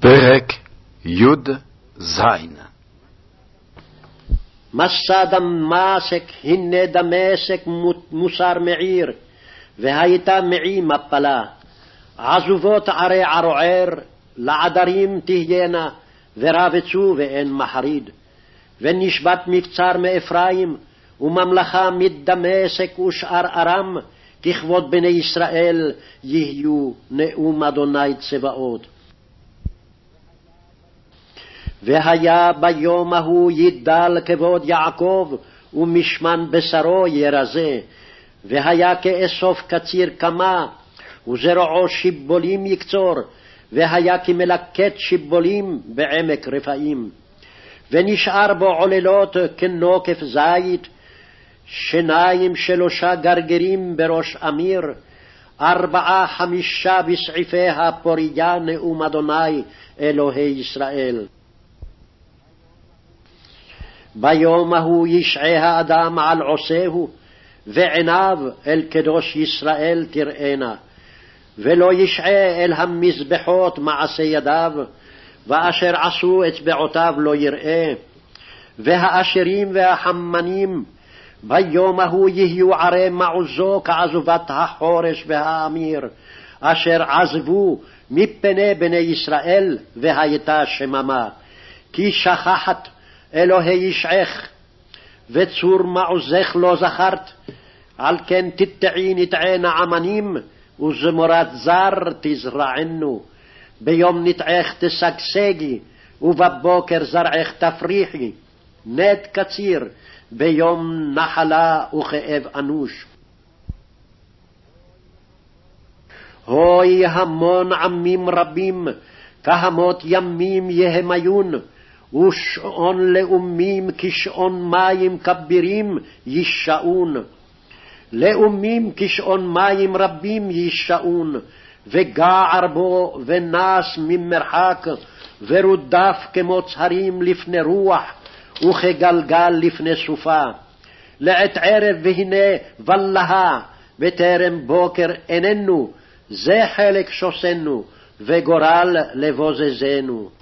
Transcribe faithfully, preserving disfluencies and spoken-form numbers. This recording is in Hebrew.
פרק י"ז. מסע דמשק, הנה דמשק מוסר מעיר, והייתה מעי מפלה. עזובות ערי ערוער, לעדרים תהיינה, ורבצו ואין מחריד. ונשבת מבצר מאפרים, וממלכה מדמשק ושאר ארם, ככבוד בני ישראל יהיו נאום אדוני צבאות. והיה ביום ההוא ידל כבוד יעקב, ומשמן בשרו ירזה. והיה כאסוף קציר קמה, וזרועו שיבולים יקצור, והיה כמלקט שיבולים בעמק רפאים. ונשאר בו עוללות כנוקף זית, שניים שלושה גרגרים בראש אמיר, ארבעה חמישה בסעיפיה פוריה נאום אדוני אלוהי ישראל. ביום ההוא ישעה האדם על עושהו, ועיניו אל קדוש ישראל תראינה. ולא ישעה אל המזבחות מעשה ידיו, ואשר עשו אצבעותיו לא יראה. והאשרים והחמנים ביום ההוא יהיו ערי מעוזו כעזובת החורש והאמיר, אשר עזבו מפני בני ישראל, והייתה שממה. כי שכחת אלוהי ישעך, וצור מעוזך לא זכרת, על כן תטעי נטעי נעמנים, וזמורת זר תזרענו. ביום נטעך תשגשגי, ובבוקר זרעך תפריחי. נט קציר, ביום נחלה וכאב אנוש. הוי המון עמים רבים, כהמות ימים יהמיון, ושעון לאומים כשעון מים כבירים ישעון. לאומים כשעון מים רבים ישעון, וגער בו ונס ממרחק, ורודף כמו צהרים לפני רוח, וכגלגל לפני סופה. לעת ערב והנה ולהה, בטרם בוקר איננו, זה חלק שוסנו, וגורל לבוזזנו.